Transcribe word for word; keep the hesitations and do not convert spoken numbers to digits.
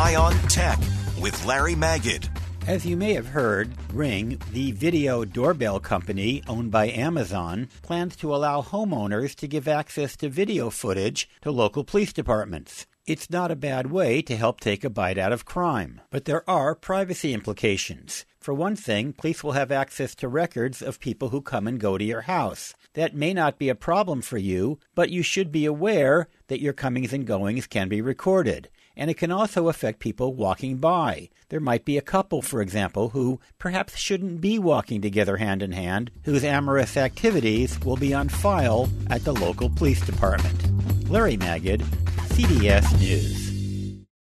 Eye on Tech with Larry Magid. As you may have heard, Ring, the video doorbell company owned by Amazon, plans to allow homeowners to give access to video footage to local police departments. It's not a bad way to help take a bite out of crime. But there are privacy implications. For one thing, police will have access to records of people who come and go to your house. That may not be a problem for you, but you should be aware that your comings and goings can be recorded. And it can also affect people walking by. There might be a couple, for example, who perhaps shouldn't be walking together hand in hand, whose amorous activities will be on file at the local police department. Larry Magid, C B S News.